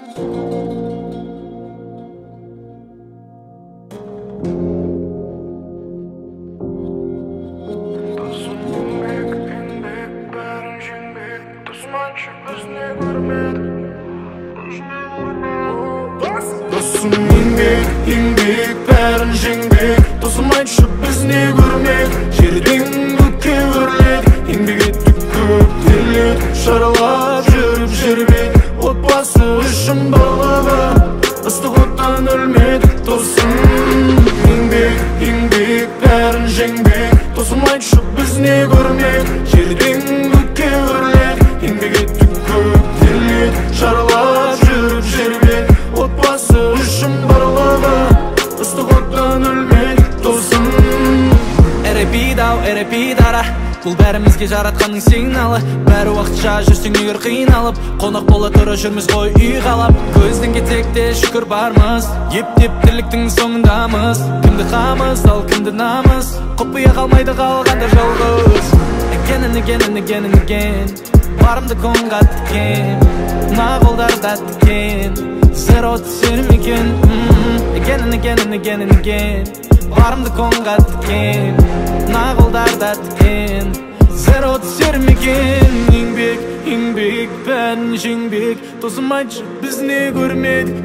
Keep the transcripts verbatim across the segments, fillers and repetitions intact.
Dostum еңбек, еңбек, бәрін жеңбек. Досым айтшы біз не көрмек, жерден көкке өрлет. Еңбек еттік көп делет, шаралап жүріп жербет. Отбасы үшін барлығы, ыстық оттан өлмедік. Досым еңбек, еңбек, бәрін жеңбек. Досым айтшы біз не көрмек, жерден көкке өрлет. Еңбек еттік көп делет, шаралап жүріп жербет. Отбасы үшін барлығы, ыстық оттан өлмедік. Досым Эрепидау, эрепидара, бұл бәрімізге жаратқанның сигналы. Бәрі уақытша жүрсең егер қиналып, қонақ бола тұра жүрміз ғой үй қалап. Көздің кетекте шүкір бармыз, ептеп тірліктің соңындамыз. Кімді қамыз, ал кімді намыз, құпия қалмайды қалғанда жалғыз. Again and again and again and again, барымды қонға тікен, мына қолдарда тікен. Зеро түсер мекен, again and again and again and again, барымды қонға тікен, мына қолдарда тікен. Зеро түсер мекен. Еңбек, еңбек, бәрін жеңбек. Досым айтшы біз не көрмедік.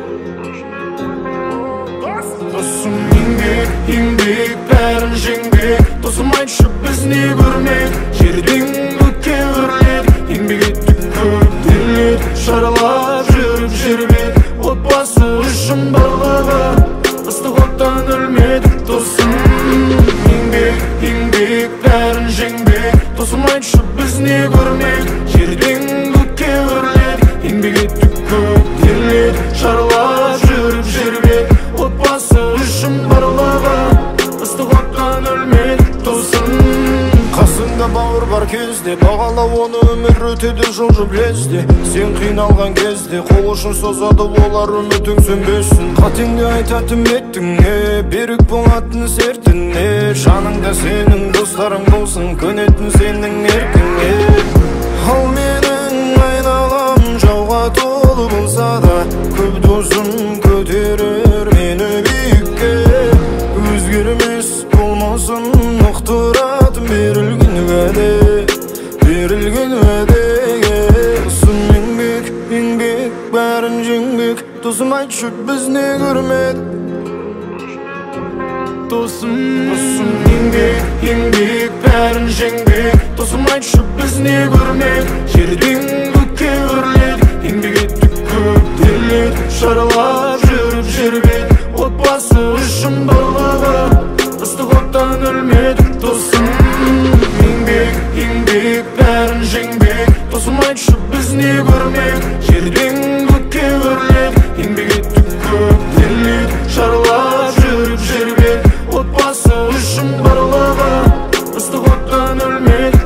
Досым еңбек, еңбек, бәрін жеңбек. Досым айтшы біз не көрмек, жерден көкке өрлет. Еңбек еттік көп делет, шаралап жүріп жербет. Отбасы үшін барлығы, ыстық оттан өлмедік. Досым еңбек, еңбек, бәрін жеңбек. Досым айтшы біз не көрмек, жерден көкке өрлет. Еңбек еттік көп делет, шаралап жүріп жербет. Отбасы үшін барлығы, ыстық оттан өлмедік. Досым қасыңда бауыр бар кезде, бағала оны өмір өтеді жылжып лезде. Сен қиналған кезде қол ұшын созады олар, үмітің сөнбесін. Қатеңді айтатын еттің, берік болатын сертіне. Жаныңда сенің достарың болсын, көнетін сенің еркіңе. Ал менің айналам жауға толы болса да, көп досым көтерер мені биікке. Өзгермес болмасын ұқтыратын берілген уәде, берілген уәдеге. Досым еңбек, еңбек, бәрін жеңбек. Досым айтшы біз не көрмедік. Досым еңбек, еңбек, бәрін жеңбек. Досым айтшы біз не көрмек, жерден көкке өрлет. Еңбек еттік көп делет, шаралап жүріп жербет. Отбасы үшін барлығы, ыстық оттан өлмедік. Досым еңбек, еңбек, бәрін жеңбек. Досым айтшы біз не көрмек, жерден көкке өрлет. Еңбек еттік көп делет, шаралап жүріп жербет. Отбасы үшін барлығы, ыстық оттан өлмедік.